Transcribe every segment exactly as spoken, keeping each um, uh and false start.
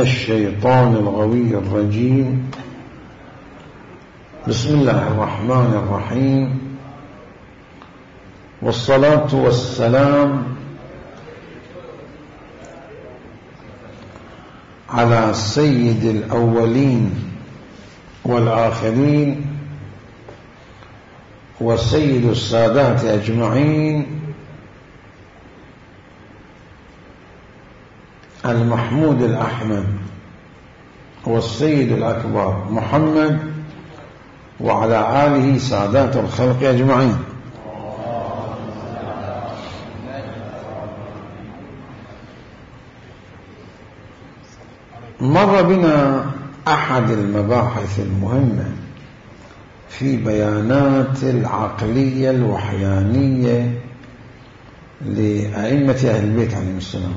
الشيطان الغوي الرجيم. بسم الله الرحمن الرحيم، والصلاة والسلام على سيد الأولين والآخرين وسيد السادات أجمعين، المحمود الأحمد والسيد الأكبر محمد، وعلى آله سادات الخلق أجمعين. مر بنا أحد المباحث المهمة في بيانات العقلية الوحيانية لأئمة أهل البيت عليهم السلام.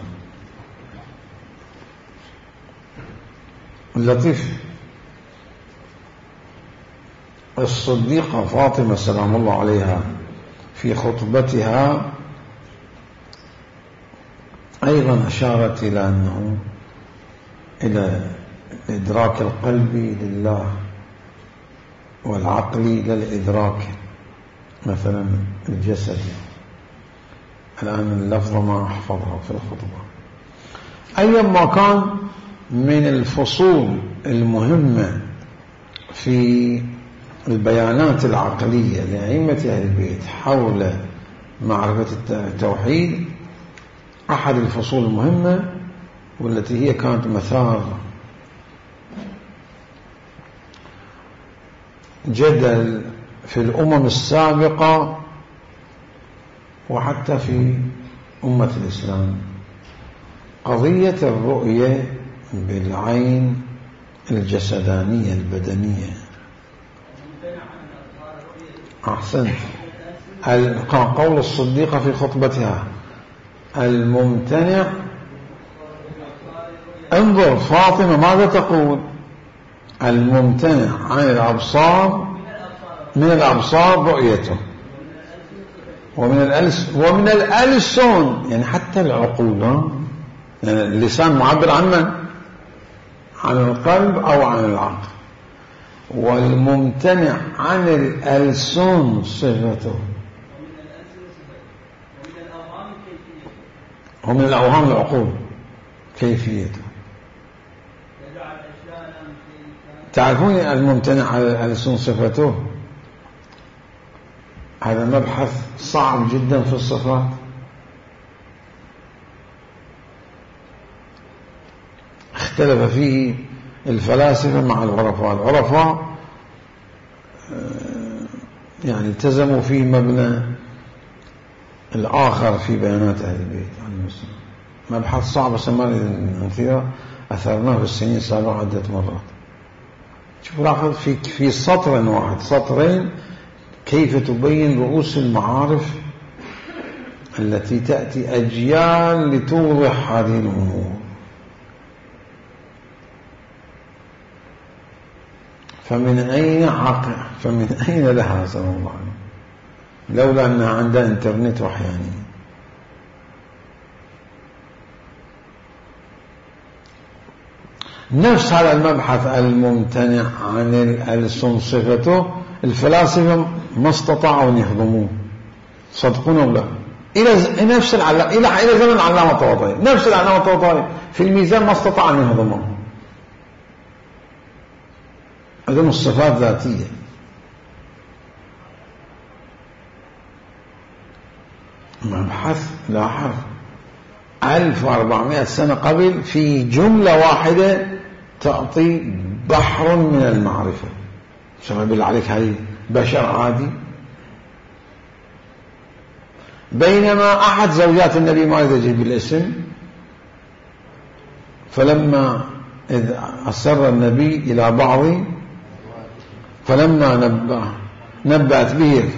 اللطيف الصديقة فاطمة سلام الله عليها في خطبتها أيضا أشارت إلى أنه إلى إدراك القلب لله والعقل للإدراك مثلا الجسد. الآن اللفظ ما أحفظها في الخطبة. أيما كان من الفصول المهمة في البيانات العقلية لأئمة أهل البيت حول معرفة التوحيد، أحد الفصول المهمة والتي هي كانت مثار جدل في الأمم السابقة وحتى في أمة الإسلام، قضية الرؤية بالعين الجسدانية البدنية. أحسنت. قول الصديقة في خطبتها الممتنع، انظر فاطمة ماذا تقول، الممتنع عن الأبصار من الأبصار رؤيته، ومن الألس ومن الألسن، يعني حتى العقول، يعني اللسان معبر عن من؟ عن القلب أو عن العقل. والممتنع عن الألسن صفته، ومن الأوهام العقول كيفيته. تعرفون الممتنع عن الألسن صفته؟ هذا مبحث صعب جدا في الصفات. اختلف فيه الفلاسفة مع العرفاء. العرفاء يعني التزموا في مبنى الآخر في بيانات أهل البيت عليهم السلام. مبحث صعب سماه كثيرا، أثرناه في السنين السابقة عدة مرات. شوف لاحظ في في سطر واحد سطرين كيف تبين رؤوس المعارف التي تأتي أجيال لتوضح هذه الأمور. فمن أين عقل فمن أين لها صلى الله عليه وسلم لولا أنها عندها انترنت وحياني. نفس هذا المبحث الممتنع عن الألسن صفته، الفلاسفة ما استطاعوا أن يهضموه، صدقون أو لا، إلى نفس العلامة إلى إلى زمن العلامة الطباطبائي، نفس العلامة الطباطبائي في الميزان ما استطاع أن يهضمه. هذه الصفات ذاتية. مبحث لاحظ ألف وأربعمائة سنة قبل في جملة واحدة تعطي بحر من المعرفة. شو بالله عليك، هاي بشر عادي؟ بينما أحد زوجات النبي ما يجيب بالاسم، فلما إذ أسر النبي إلى بعض فلما نبأ نبأت به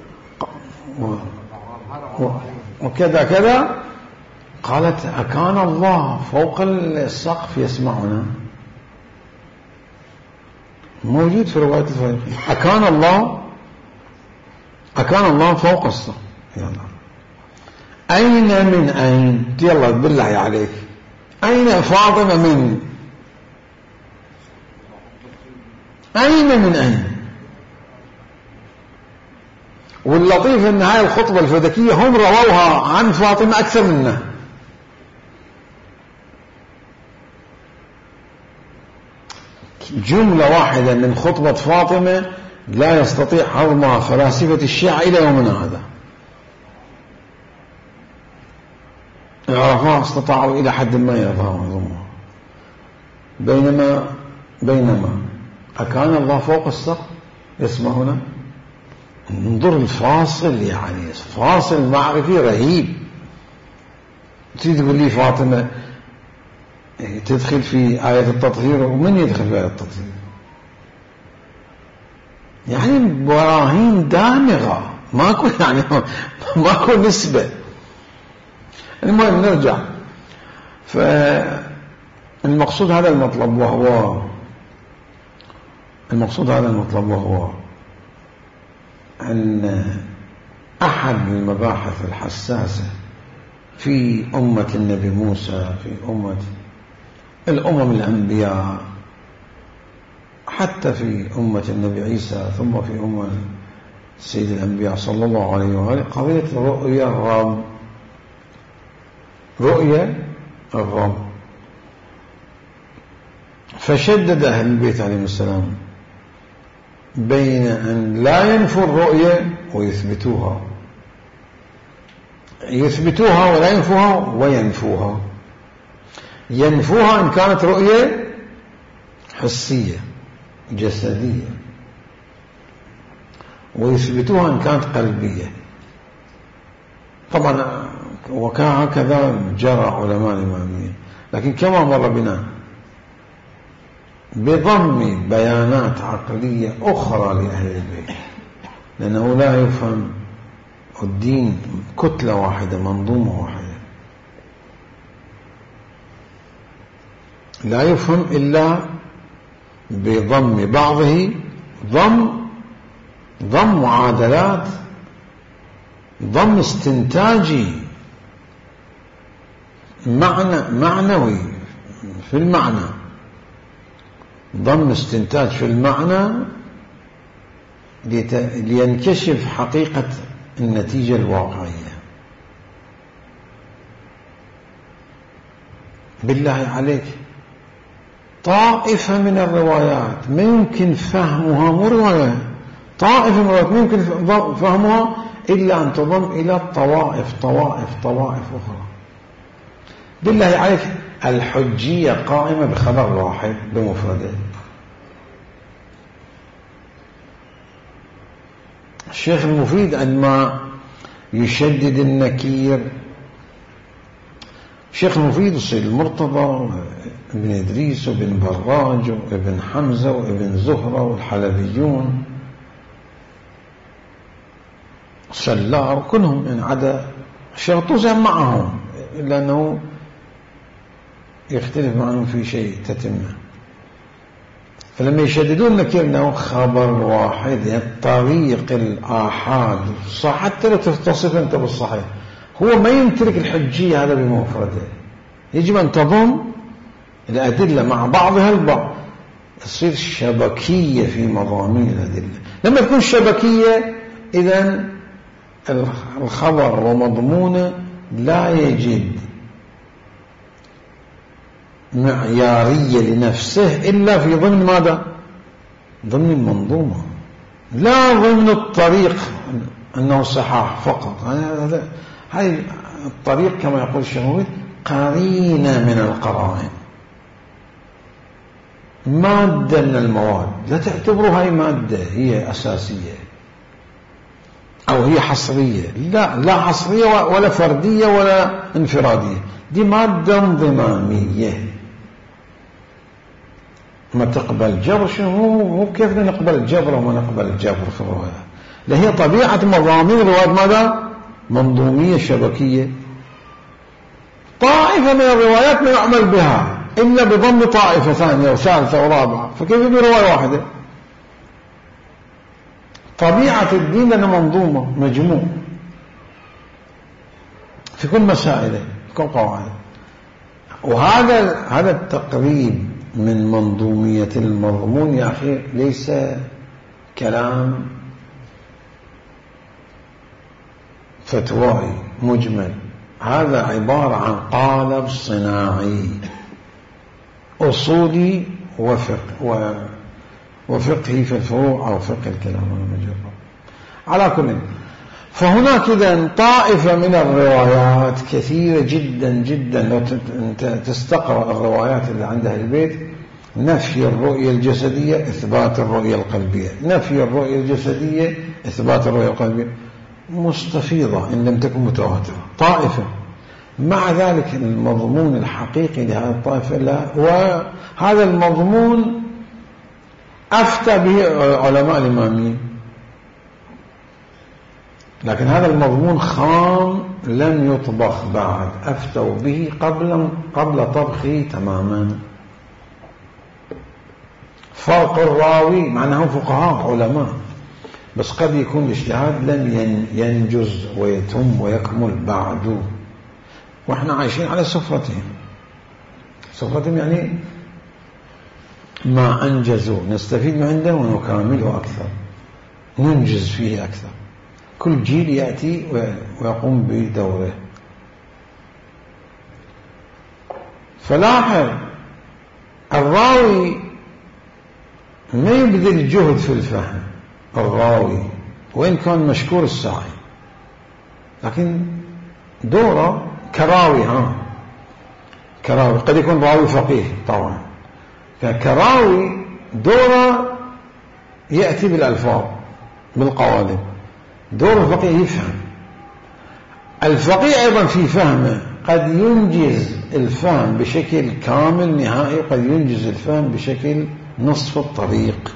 وكذا كذا قالت أكان الله فوق السقف يسمعنا؟ موجود في رواية الفريقين، أكان الله أكان الله فوق السقف. يلا أين من أين؟ يلا بالله عليك، أين فاطمة من أين من أين؟ واللطيف أن هاي الخطبة الفدكية هم رووها عن فاطمة أكثر منه. جملة واحدة من خطبة فاطمة لا يستطيع هضمها فلاسفة الشيعة إلى يومنا هذا. العرفاء استطاعوا إلى حد ما يفهموا. بينما بينما أكان الله فوق السقف يسمعنا؟ انظر الفاصل، يعني فاصل معرفي رهيب. تريد تقول لي فاطمة تدخل في آية التطهير، ومن يدخل في آية التطهير؟ يعني براهين دامغة، ماكو يعني ماكو نسبة. المهم نرجع. فالمقصود هذا المطلب، وهو المقصود هذا المطلب وهو أن أحد المباحث الحساسة في أمة النبي موسى، في أمة الأمم الأنبياء، حتى في أمة النبي عيسى، ثم في أمة سيد الأنبياء صلى الله عليه وآله، قضية رؤية الرب. رؤية الرب. فشدد أهل البيت عليهم السلام بين أن لا ينفوا الرؤية ويثبتوها، يثبتوها ولا ينفوها، وينفوها. ينفوها إن كانت رؤية حسية جسدية، ويثبتوها إن كانت قلبية. طبعا وهكذا جرى علماء الإمامية. لكن كما مر بنا بضم بيانات عقلية أخرى لأهل البيت، لأنه لا يفهم الدين كتلة واحدة، منظومة واحدة، لا يفهم إلا بضم بعضه، ضم ضم معادلات، ضم استنتاجي، معنى معنوي في المعنى، ضم استنتاج في المعنى لينكشف حقيقة النتيجة الواقعية. بالله عليك، طائفة من الروايات ما يمكن فهمها، مو رواية، طائفة من الروايات ما يمكن فهمها إلا أن تضم إلى طوائف طوائف طوائف أخرى. بالله عليك، الحجية قائمة بخبر واحد بمفرده. الشيخ المفيد عندما يشدد النكير، الشيخ المفيد والسيد المرتضى ابن إدريس وابن براج وابن حمزة وابن زهرة والحلبيون سلار كلهم، يعني عدا الشرطوزي معهم، إلا أنه يختلف معهم في شيء تتمه. فلما يشددون النكير أنه خبر واحد، يعني طريق الآحاد صح، حتى لو تتصف أنت بالصحيح، هو ما يمتلك الحجية هذا بمفرده. يجب أن تضم الأدلة مع بعضها البعض، تصير شبكية في مضامين الأدلة. لما تكون شبكية، إذن الخبر ومضمونه لا يجد معيارية لنفسه إلا في ضمن ماذا؟ ضمن المنظومة، لا ضمن الطريق أنه صحاح فقط. هذه الطريق كما يقول الشيخ قرينة من القرائن، مادة من المواد، لا تعتبرها هي مادة هي أساسية أو هي حصرية، لا لا حصرية ولا فردية ولا انفرادية، دي مادة انضمامية ما تقبل جبر. شنو مو كيف نقبل الجبر وما نقبل الجبر في الرواية، لا هي طبيعة مضامين الروايات ماذا؟ منظومية شبكية. طائفة من الروايات ما يعمل بها إلا بضم طائفة ثانية وثالثة ورابعة، فكيف برواية واحدة؟ طبيعة الدين لنا منظومة مجموع في كل مسائله، في كل قواعد. وهذا هذا التقريب من منظومية المضمون يا أخي ليس كلام فتوائي مجمل، هذا عبارة عن قالب صناعي أصولي وفقه وفقهي في الفروع أو فقه الكلام المجرد. على كل، فهناك إذن طائفة من الروايات كثيرة جدا جدا، لو تستقرأ الروايات اللي عندها البيت: نفي الرؤية الجسدية، إثبات الرؤية القلبية، نفي الرؤية الجسدية، إثبات الرؤية القلبية، مستفيضة إن لم تكن متواترة طائفة. مع ذلك المضمون الحقيقي لهذه الطائفة لا، وهذا المضمون أفتى به علماء الإماميين، لكن هذا المضمون خام لم يطبخ بعد، أفتوا به قبل قبل طبخه تماما. فرق الراوي، مع أنهم فقهاء علماء، بس قد يكون الاجتهاد لم ينجز ويتم ويكمل بعد، وإحنا عايشين على سفرتهم. سفرتهم يعني ما أنجزوا نستفيد من عنده ونكامله أكثر، ننجز فيه أكثر. كل جيل يأتي ويقوم بدوره. فلاحظ الراوي ما يبذل جهد في الفهم، الراوي وإن كان مشكور السعي، لكن دوره كراوي، ها كراوي قد يكون راوي فقيه طبعا، كراوي دوره يأتي بالألفاظ بالقوالب، دور الفقيه يفهم. الفقيه أيضا في فهمه قد ينجز الفهم بشكل كامل نهائي، وقد ينجز الفهم بشكل نصف الطريق.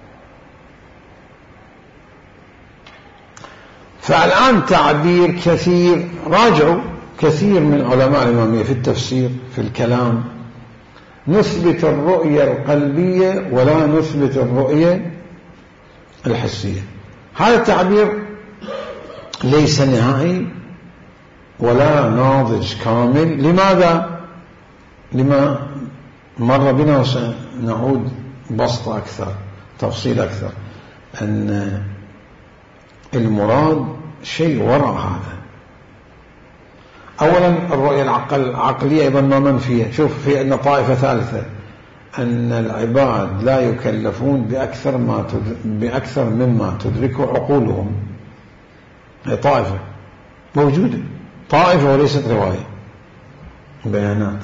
فالآن تعبير كثير، راجعوا كثير من علماء الإمامية في التفسير في الكلام: نثبت الرؤية القلبية ولا نثبت الرؤية الحسية. هذا التعبير ليس نهائي ولا ناضج كامل. لماذا؟ لما مر بنا وسنعود بسط أكثر، تفصيل أكثر، أن المراد شيء وراء هذا. أولا الرؤية العقلية أيضا ما منفية. شوف، في أن طائفة ثالثة أن العباد لا يكلفون بأكثر ما بأكثر مما تدركه عقولهم. هي طائفة موجودة، طائفة وليست رواية، بيانات.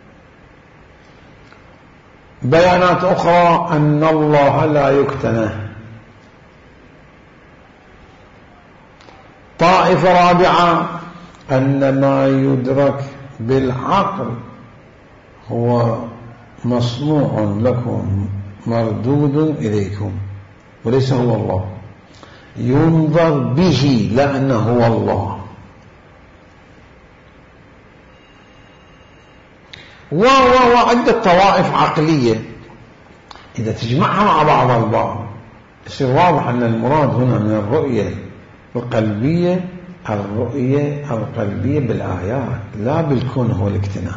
بيانات أخرى أن الله لا يكتنى. طائفة رابعة أن ما يدرك بالعقل هو مصنوع لكم مردود إليكم وليس هو الله، ينظر به لأنه هو الله. وعدة طوائف عقلية إذا تجمعها مع بعض البعض يصير واضح أن المراد هنا من الرؤية القلبية الرؤية القلبية بالآيات لا بالكون هو الاكتناء.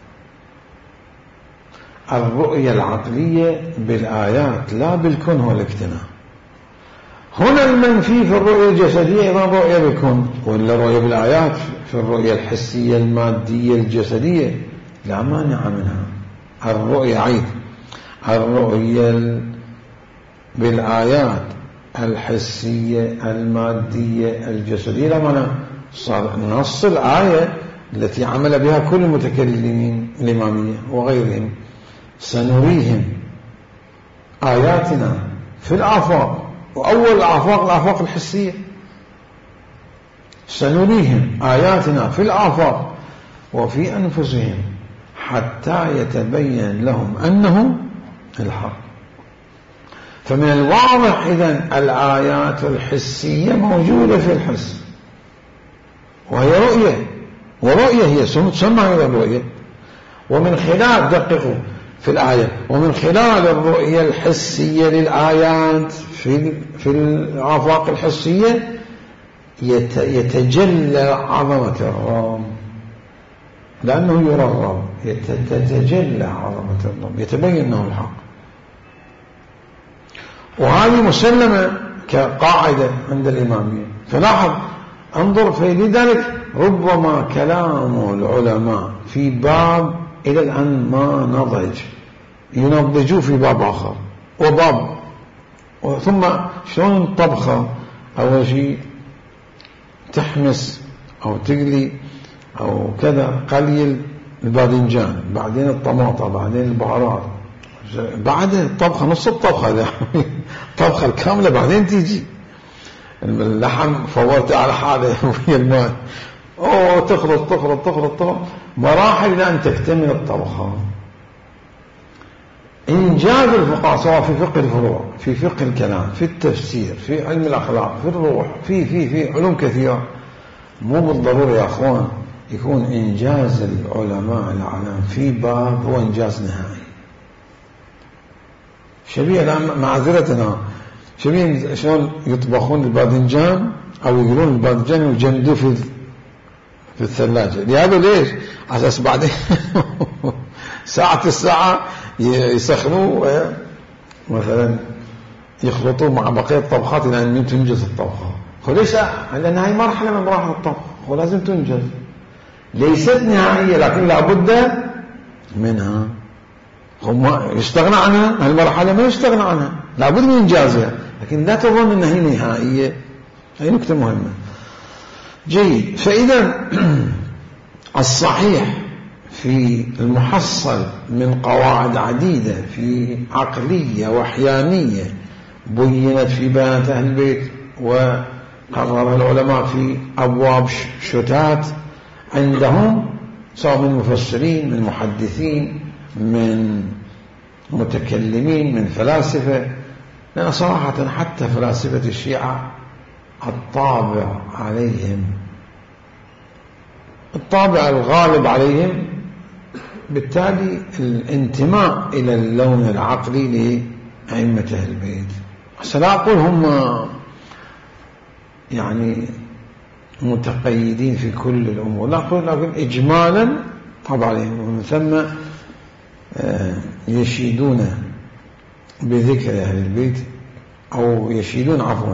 الرؤية العقلية بالآيات لا بالكون هو الاكتناء. هنا المنفي في الرؤية الجسدية أيضا رؤية بالكون، ولا رؤية بالآيات في الرؤية الحسية المادية الجسدية لا مانع منها. الرؤية عيد الرؤية بالآيات الحسية المادية الجسدية لا مانع. صار نص الآية التي عمل بها كل المتكلمين الإمامية وغيرهم: سنريهم آياتنا في الآفاق. وأول الآفاق الآفاق الحسية، سنريهم آياتنا في الآفاق وفي أنفسهم حتى يتبين لهم أنه الحق. فمن الواضح إذن الآيات الحسية موجودة في الحس، وهي رؤية، ورؤية هي تسمى هي الرؤية. ومن خلال دققوا في الآية ومن خلال الرؤية الحسية للآيات في في الآفاق الحسية يتجلى عظمة الرب، لأنه يرى الرب، تتجلى عظمة الرب، يتبين أنه الحق. وهذه مسلمة كقاعدة عند الإمامية. فلاحظ انظر، فلذلك ربما كلام العلماء في باب إلى الآن ما نضج، ينضجوه في باب آخر وباب. ثم شلون الطبخة أول شيء تحمس أو تقلي أو كذا قليل الباذنجان، بعدين الطماطة، بعدين البهارات، بعد الطبخة نص الطبخة ذا الطبخة الكاملة بعدين تيجي اللحم فورته على حاله وهي الماء، أوه تخلط تخلط تخلط تخلط مراحل لأن تكتمل الطبخة. إنجاز الفقهاء سواء في فقه الفروع، في فقه الكلام، في التفسير، في علم الأخلاق، في الروح، في في في علوم كثيرة، مو بالضرورة يا أخوان يكون إنجاز العلماء الأعلام في باب هو إنجاز نهائي. شبيه الآن معذرتنا، شبيه شلون يطبخون الباذنجان أو يقولون الباذنجان ويجمدوه في في الثلاجة. لهذا ليش؟ على أساس بعدين ساعة الساعة يسخنوه مثلا يخلطوه مع بقية الطبخات إلى أن تنجز الطبخة. فليش؟ لأن هاي مرحلة من مراحل الطبخ ولازم تنجز، ليست نهائية لكن لابد منها. هم يستغنى عنها، هالمرحلة ما يستغنى عنها، لابد من إنجازها، لكن لا تظن أنها هي نهائية. هي نكتة مهمة. جيد. فإذا الصحيح في المحصل من قواعد عديدة في عقلية وحيانية بينت في بيانات أهل البيت وقررها العلماء في أبواب شتات عندهم، سواء من مفسرين، من محدثين، من متكلمين، من فلاسفة. لأن صراحة حتى فلاسفة الشيعة الطابع عليهم، الطابع الغالب عليهم بالتالي الانتماء إلى اللون العقلي لأئمة أهل البيت. لا أقول هم يعني متقيدين في كل الأمور، لا أقول، لكن إجمالا طبعا عليهم، ومن ثم يشيدون بذكر أهل البيت أو يشيدون عفوا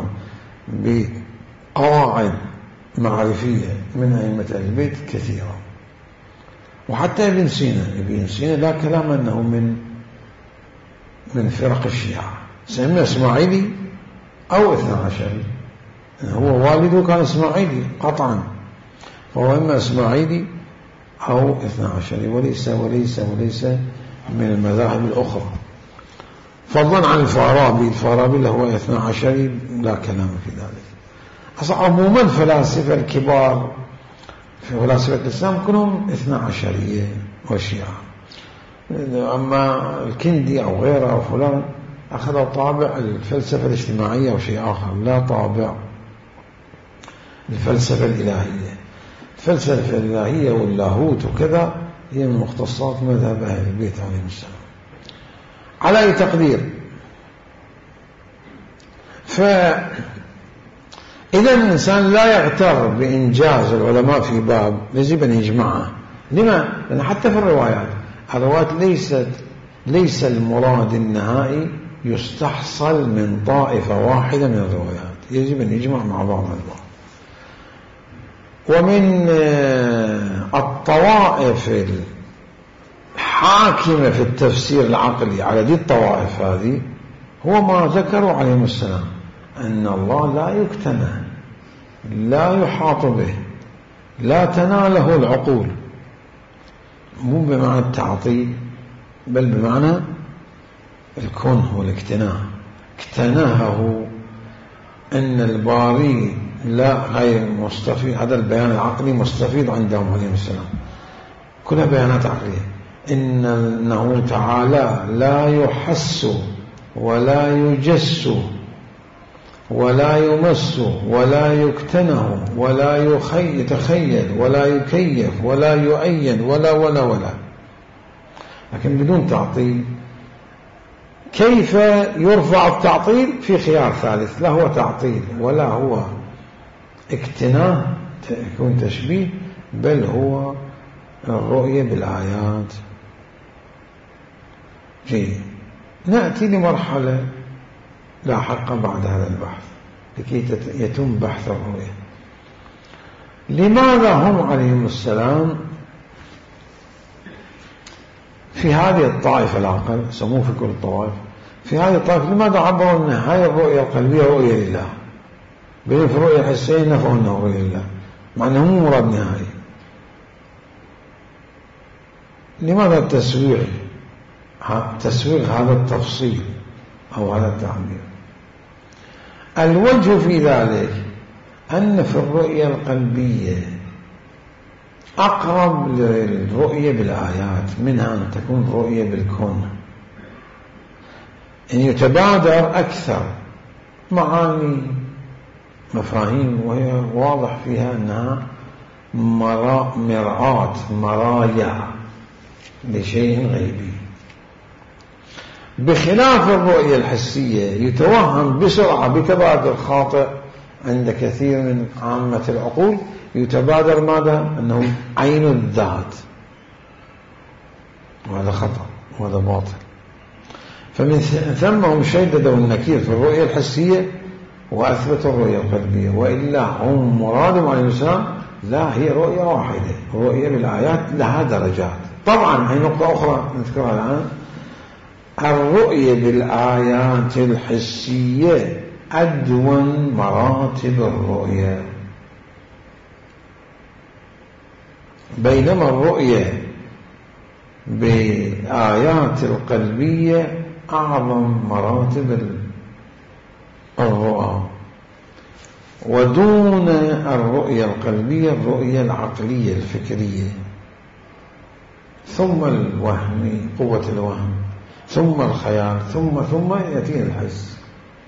بقواعد معرفية من أئمة أهل البيت كثيرة. وحتى ابن سينا، ابن سينا لا كلام أنه من من فرق الشيعة، سمي إسماعيلي أو اثنى عشري، هو والده كان إسماعيلي قطعا، فهو إما إسماعيلي أو اثنى عشري، وليس وليس وليس من المذاهب الأخرى. فضلا عن الفارابي، الفارابي اللي هو اثنى عشري لا كلام في ذلك. أصلا عموما فلاسفة الكبار في فلاسفة الإسلام كلهم اثنى عشرية وشيعة. أما الكندي أو غيره أو فلان أخذوا طابع الفلسفة الاجتماعية أو شيء آخر، لا طابع الفلسفة الإلهية. الفلسفة الإلهية واللاهوت وكذا هي من مختصات مذهب أهل البيت عليهم السلام. على أي تقدير، فإذا الإنسان لا يغتر بإنجاز العلماء في باب يجب أن يجمعه. لما؟ لأن حتى في الروايات الروايات ليست ليس المراد النهائي يستحصل من طائفة واحدة من الروايات، يجب أن يجمع مع بعض البعض. ومن الطوائف الحاكمة في التفسير العقلي على دي الطوائف هذه هو ما ذكروا عليهم السلام، أن الله لا يكتنى، لا يحاط به، لا تناله العقول، مو بمعنى التعطيل بل بمعنى الكون والاكتناء. اكتناهه أن الباري لا غير مستفيد، هذا البيان العقلي مستفيد عندهم عليهم السلام، كلها بيانات عقلية. إنه تعالى لا يحس ولا يجس ولا يمس ولا يكتنه ولا يتخيل ولا يكيف ولا يؤين ولا ولا ولا، لكن بدون تعطيل. كيف يرفع التعطيل؟ في خيار ثالث، لا هو تعطيل ولا هو اكتناه يكون تشبيه، بل هو الرؤية بالآيات. جيد، نأتي لمرحلة لاحقة بعد هذا البحث لكي يتم بحث الرؤية. لماذا هم عليهم السلام في هذه الطائفة الأقل، سموه في كل الطوائف، في هذه الطائفة لماذا عبروا أن هاي الرؤية القلبية رؤية لله، بين في الرؤية الحسية نفوا أنه رؤية لله مع أنه مو مراد نهائي؟ لماذا التسويغ تسويغ هذا التفصيل أو هذا التعبير؟ الوجه في ذلك أن في الرؤية القلبية أقرب للرؤية بالآيات منها أن تكون رؤية بالكون، أن يتبادر أكثر معاني مفاهيم وهي واضح فيها أنها مرآة مرايا لشيء غيبي، بخلاف الرؤية الحسية يتوهم بسرعة بتبادر خاطئ عند كثير من عامة العقول، يتبادر ماذا؟ أنه عين الذات، وهذا خطأ وهذا باطل. فمن ثم هم شددوا النكير في الرؤية الحسية وأثبتوا الرؤية القلبية، وإلا هم مرادهم عليه السلام لا، هي رؤية واحدة، رؤية بالآيات لها درجات. طبعا هي نقطة أخرى نذكرها الآن، الرؤية بالآيات الحسية أدون مراتب الرؤية، بينما الرؤية بالآيات القلبية أعظم مراتب الرؤى، ودون الرؤية القلبية الرؤية العقلية الفكرية، ثم الوهم، قوة الوهم، ثم الخيال، ثم ثم يأتي الحس.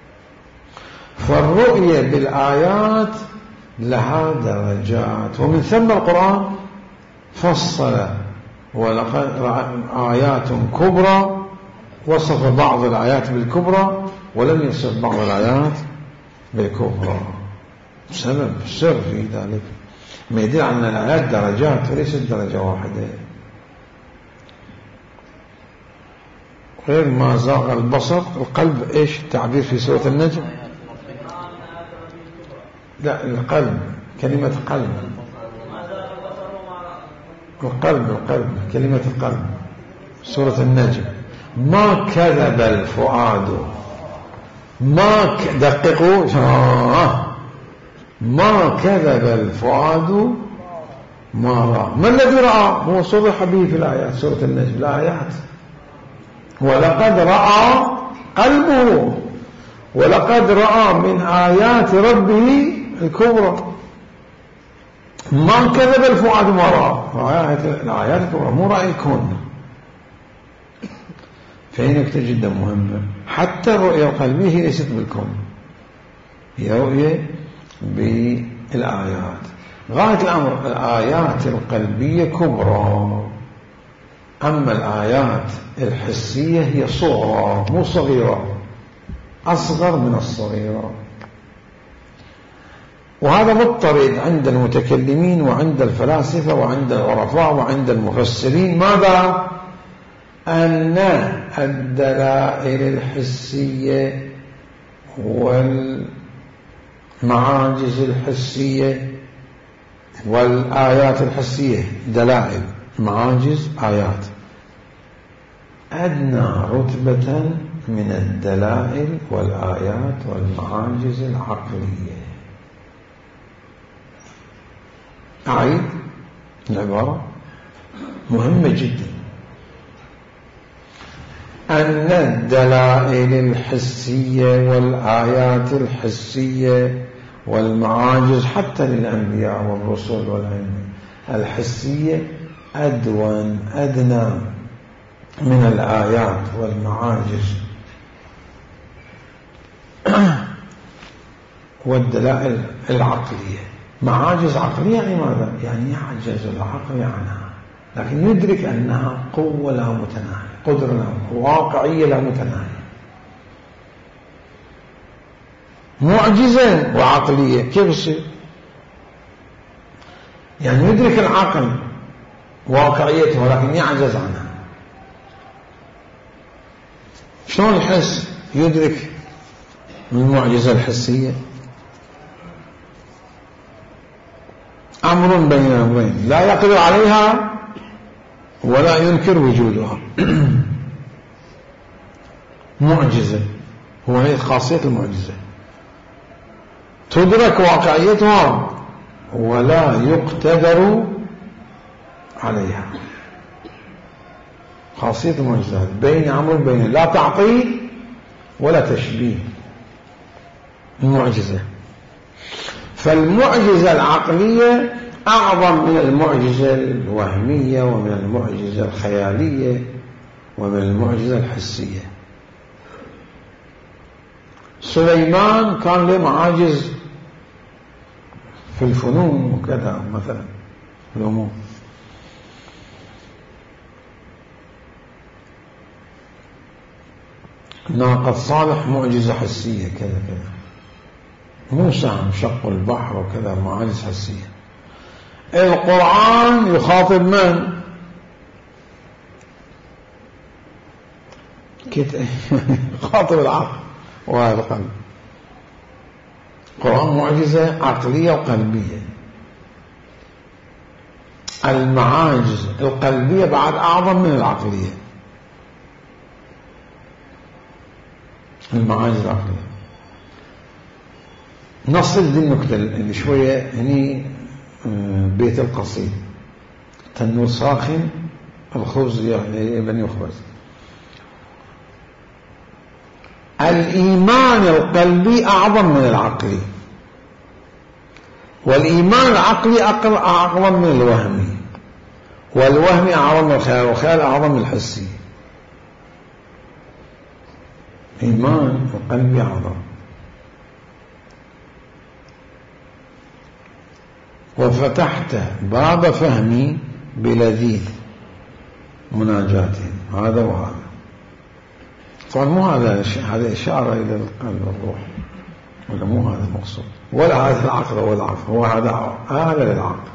فالرؤية بالآيات لها درجات، ومن ثم القرآن فصل ولقد آيات كبرى، وصف بعض الآيات بالكبرى ولم يصف بعض الآيات بالكبرى. سبب سر في ذلك ما يدل أن الآيات درجات وليست درجة واحدة. غير ما زاغ البصر القلب، إيش التعبير في سورة النجم؟ لا، القلب، كلمة قلب، القلب القلب كلمة القلب، سورة النجم. ما كذب الفؤاد، ما ك... دققوا آه. ما كذب الفؤاد ما رأى. ما الذي رأى؟ هو صرح به في الآيات، سورة النجم الآيات، ولقد رأى قلبه، ولقد رأى من آيات ربه الكبرى. ما كذب الفؤاد ما رأى، الآيات الكبرى مو رأي الكون. فهي نكتة جدا مهمة، حتى الرؤية القلبية هي ليست بالكون، هي رؤية بالآيات. غاية الأمر الآيات القلبية كبرى، أما الآيات الحسية هي صغرى، مو صغيرة، أصغر من الصغيرة. وهذا مضطرد عند المتكلمين وعند الفلاسفة وعند العرفاء وعند المفسرين. ماذا؟ أن الدلائل الحسية والمعاجز الحسية والآيات الحسية، دلائل، معاجز، آيات، أدنى رتبة من الدلائل والآيات والمعاجز العقلية. أعيد العبارة مهمة جدا، أن الدلائل الحسية والآيات الحسية والمعاجز حتى للأنبياء والرسل والأئمة الحسية أدون، أدنى من الآيات والمعاجز والدلائل العقلية. معاجز عقلية يعني ماذا؟ يعني يعجز العقل عنها، لكن يدرك أنها قوة لا متناهية، قدرة لا، واقعية لا متناهية. معجزة وعقلية كيف يصير؟ يعني يدرك العقل واقعيته ولكن يعجز عنها. شلون الحس يدرك المعجزة الحسية؟ أمر بين أمرين لا يقدر عليها ولا ينكر وجودها. معجزة، هو هي خاصية المعجزة، تدرك واقعيتها ولا يقتدر عليها. خاصية المعجزات بين أمر بين، لا تعطيل ولا تشبيه المعجزة. فالمعجزة العقلية أعظم من المعجزة الوهمية ومن المعجزة الخيالية ومن المعجزة الحسية. سليمان كان له معاجز في الفنون وكذا، مثلا في الأمور. ناقة صالح معجزة حسية كذا كذا. موسى شق البحر وكذا، معاجز حسية. القرآن يخاطب من؟ يخاطب العقل وهذا القلب. القرآن معجزة عقلية وقلبية. المعاجز القلبية بعد أعظم من العقلية. المعاجز العقلية. نصل دي النكتة اللي شوية هني. بيت القصيد تنور ساخن الخبز بني يخبز. الإيمان القلبي أعظم من العقلي، والإيمان العقلي أعظم من الوهمي، والوهمي أعظم من الخيال، والخيال أعظم من الحسي. إيمان القلبي أعظم. وفتحت باب فهمي بلذيذ مناجاتهم، هذا وهذا. طبعا مو هذا، هذا إشارة إلى القلب والروح، ولا مو هذا المقصود، ولا هذا العقل ولا العقل، هو هذا أعلى للعقل،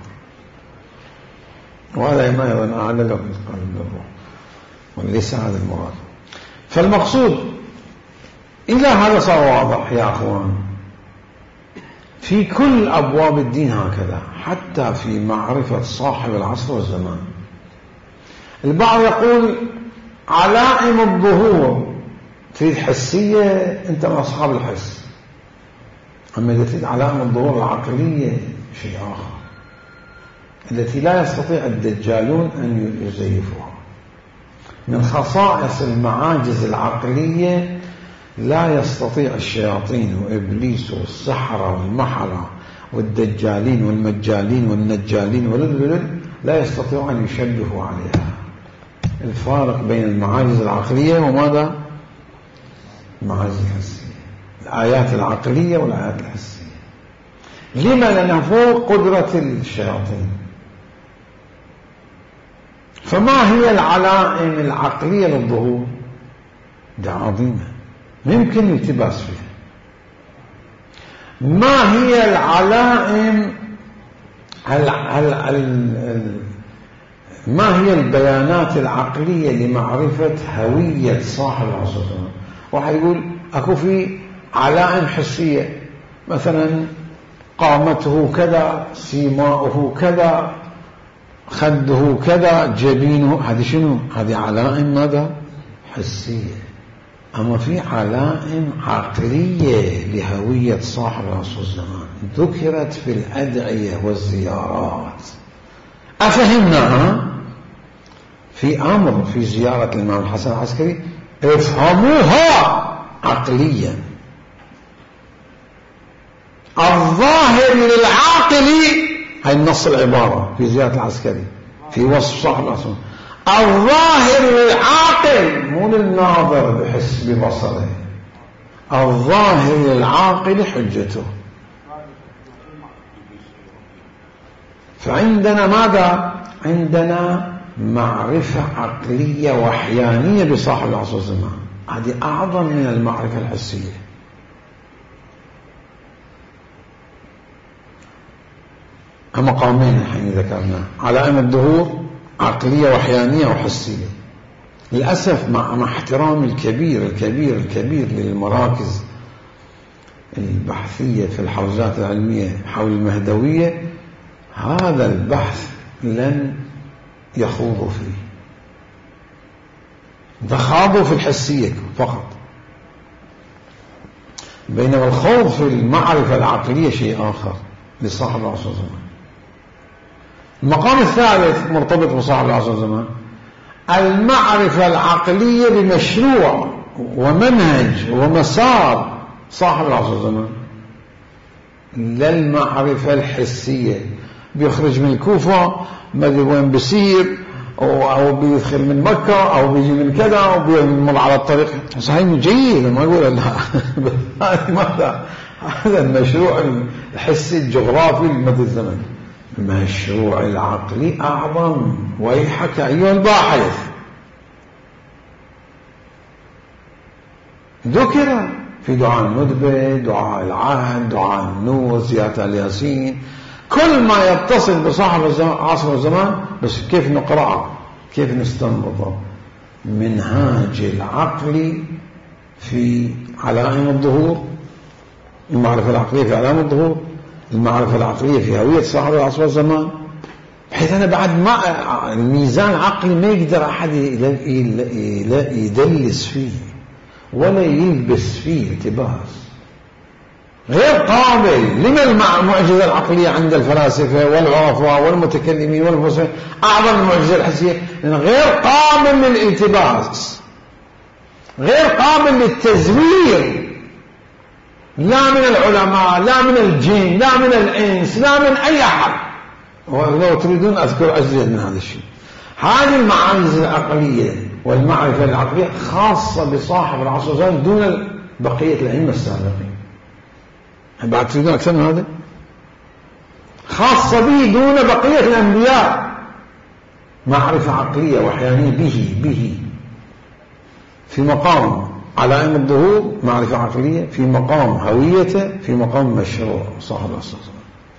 وهذا ما أيضا أعلى له القلب والروح، وليس هذا المراد. فالمقصود إلى هذا صار واضح يا أخوان في كل أبواب الدين هكذا، حتى في معرفة صاحب العصر والزمان. البعض يقول علائم الظهور تريد حسية، أنت من أصحاب الحس. أما إذا تريد علائم الظهور العقلية شيء آخر، التي لا يستطيع الدجالون أن يزيفوها. من خصائص المعاجز العقلية لا يستطيع الشياطين وإبليس والسحرة والمحرة والدجالين والمجالين والنجالين والللل لا يستطيعون أن يشبهوا عليها. الفارق بين المعاجز العقلية وماذا؟ المعاجز الحسية. الآيات العقلية والآيات الحسية. لما؟ لأنها فوق قدرة الشياطين. فما هي العلائم العقلية للظهور؟ ده عظيمة ممكن الالتباس فيها. ما هي العلائم ال ال ال ما هي البيانات العقلية لمعرفة هوية صاحب العصر؟ واحد يقول أكو في علائم حسية، مثلا قامته كذا، سيماؤه كذا، خده كذا، جبينه. هذه شنو؟ هذه علائم ماذا؟ حسية. أما في علائم عقلية لهوية صاحب العصر والزمان ذكرت في الأدعية والزيارات، أفهمناها؟ في أمر في زيارة الإمام الحسن العسكري افهموها عقليا. الظاهر للعاقل، هاي النص العبارة في زيارة العسكري في وصف صاحب العصر. الظاهر للعاقل مو للناظر بحس ببصره، الظاهر للعاقل حجته. فعندنا ماذا؟ عندنا معرفة عقلية وحيانية بصاحب العصر والزمان، هذه أعظم من المعرفة الحسية. مقامين الحين ذكرنا: علائم الظهور عقلية وحيانية وحسية. للأسف مع, مع احترامي الكبير الكبير الكبير للمراكز البحثية في الحوزات العلمية حول المهدوية، هذا البحث لن يخوضوا فيه، تخاضوا في الحسية فقط، بينما الخوض في المعرفة العقلية شيء آخر لصاحب العصر والزمان. المقام الثالث مرتبط بصاحب العصر والزمان، المعرفة العقلية بمشروع ومنهج ومسار صاحب العصر والزمان، لا المعرفة الحسية. بيخرج من الكوفة ما ادري وين بيسير، أو بيدخل من مكة أو بيجي من كذا أو بيمر على الطريق. صحيح جيد، ما أقول لا هذا هذا المشروع الحسي الجغرافي لمدى الزمن. المشروع العقلي أعظم. ويحك أيها الباحث، ذكر في دعاء الندبة، دعاء العهد، دعاء النور، زيارة الياسين، كل ما يتصل بصاحب العصر والزمان. بس كيف نقرأه، كيف نستنبطه؟ منهاج العقل في علائم الظهور، المعرفة العقلية في علائم الظهور، المعرفة العقلية في هوية صاحب العصر والزمان، بحيث أنا بعد ما الميزان العقلي ما يقدر أحد يدلس فيه ولا يلبس فيه التباس، غير قابل. لما المعجزة العقلية عند الفلاسفة والعرفاء والمتكلمين والفلسفة أعظم المعجزة الحسية؟ لأنه غير قابل للالتباس، غير قابل للتزوير، لا من العلماء، لا من الجن، لا من الإنس، لا من أي أحد. ولو تريدون أذكر أزيد من هذا الشيء. هذه المعاجز العقلية والمعرفة العقلية خاصة بصاحب العصر والزمان دون بقية الأئمة السابقين. بعد تريدون أكثر من هذا؟ خاصة به دون بقية الأنبياء. معرفة عقلية وحيانية به به في مقام علائم الظهور، معرفة عقلية في مقام هويته، في مقام مشروع صاحب العصر والزمان.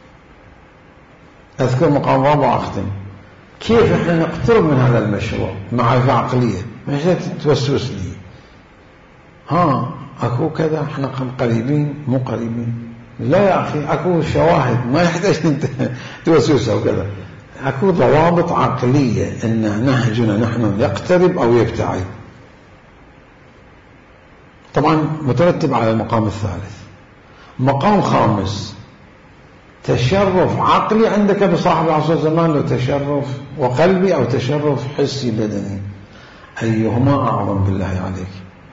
أذكر مقام رابع أختم. كيف احنا نقترب من هذا المشروع؟ معرفة عقلية، مش توسوس لي ها أكو كذا احنا قريبين مو قريبين. لا يا أخي، أكو شواهد ما يحتاج توسوس أو كذا. أكو ضوابط عقلية إن نهجنا نحن يقترب أو يبتعد. طبعا مترتب على المقام الثالث. مقام خامس، تشرف عقلي عندك بصاحب العصر والزمان، لو تشرف وقلبي أو تشرف حسي بدني، أيهما أعظم بالله عليك؟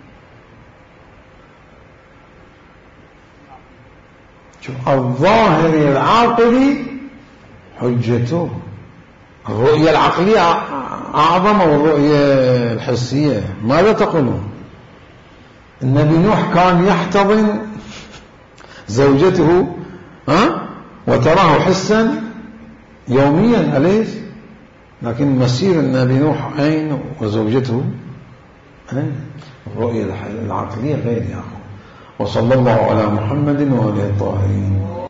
شوف، الظاهر العاقلي حجته. الرؤية العقلية أعظم أو الرؤية الحسية؟ ماذا تقولون؟ النبي نوح كان يحتضن زوجته ها وتراه حسا يوميا، أليس؟ لكن مسير النبي نوح أين وزوجته أين؟ الرؤية العقلية غير يا أخو. وصلى الله على محمد وآله الطاهرين.